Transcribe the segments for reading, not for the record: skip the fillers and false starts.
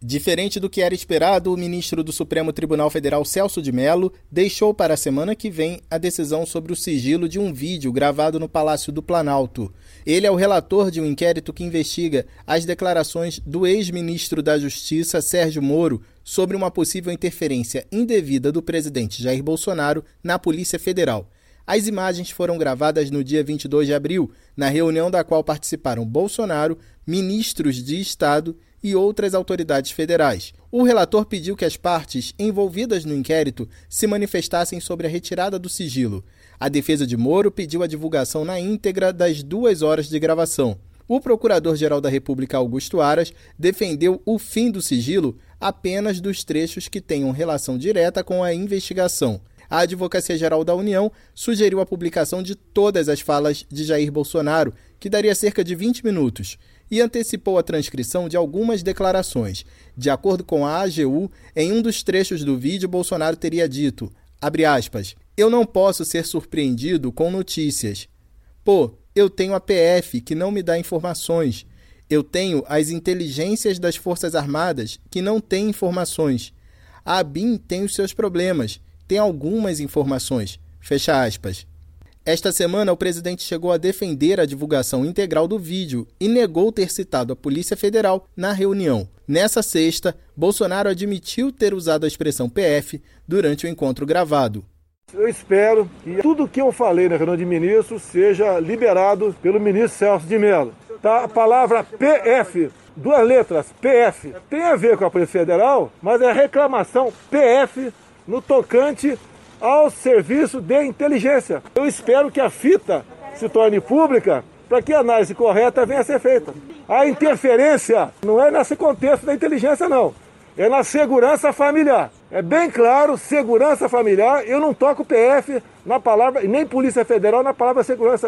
Diferente do que era esperado, o ministro do Supremo Tribunal Federal, Celso de Mello, deixou para a semana que vem a decisão sobre o sigilo de um vídeo gravado no Palácio do Planalto. Ele é o relator de um inquérito que investiga as declarações do ex-ministro da Justiça, Sérgio Moro, sobre uma possível interferência indevida do presidente Jair Bolsonaro na Polícia Federal. As imagens foram gravadas no dia 22 de abril, na reunião da qual participaram Bolsonaro, ministros de Estado e outras autoridades federais. O relator pediu que as partes envolvidas no inquérito se manifestassem sobre a retirada do sigilo. A defesa de Moro pediu a divulgação na íntegra das 2 horas de gravação. O Procurador-Geral da República, Augusto Aras, defendeu o fim do sigilo apenas dos trechos que tenham relação direta com a investigação. A Advocacia-Geral da União sugeriu a publicação de todas as falas de Jair Bolsonaro, que daria cerca de 20 minutos, e antecipou a transcrição de algumas declarações. De acordo com a AGU, em um dos trechos do vídeo, Bolsonaro teria dito, abre aspas, "Eu não posso ser surpreendido com notícias. Pô, eu tenho a PF, que não me dá informações. Eu tenho as inteligências das Forças Armadas, que não têm informações. A ABIN tem os seus problemas. Tem algumas informações." Fecha aspas. Esta semana, o presidente chegou a defender a divulgação integral do vídeo e negou ter citado a Polícia Federal na reunião. Nessa sexta, Bolsonaro admitiu ter usado a expressão PF durante o encontro gravado. Eu espero que tudo o que eu falei na reunião de ministros seja liberado pelo ministro Celso de Mello. Tá? A palavra PF, 2 letras, PF, tem a ver com a Polícia Federal, mas é reclamação PF no tocante ao serviço de inteligência. Eu espero que a fita se torne pública para que a análise correta venha a ser feita. A interferência não é nesse contexto da inteligência, não. É na segurança familiar. É bem claro, segurança familiar, eu não toco PF na palavra, e nem Polícia Federal na palavra segurança.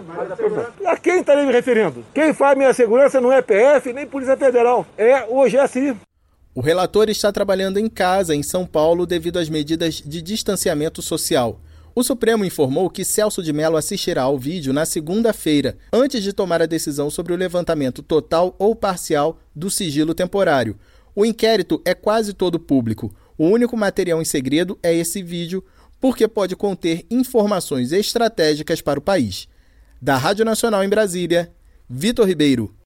A quem estarei me referindo? Quem faz minha segurança não é PF, nem Polícia Federal, é o GSI. O relator está trabalhando em casa, em São Paulo, devido às medidas de distanciamento social. O Supremo informou que Celso de Mello assistirá ao vídeo na segunda-feira, antes de tomar a decisão sobre o levantamento total ou parcial do sigilo temporário. O inquérito é quase todo público. O único material em segredo é esse vídeo, porque pode conter informações estratégicas para o país. Da Rádio Nacional em Brasília, Vitor Ribeiro.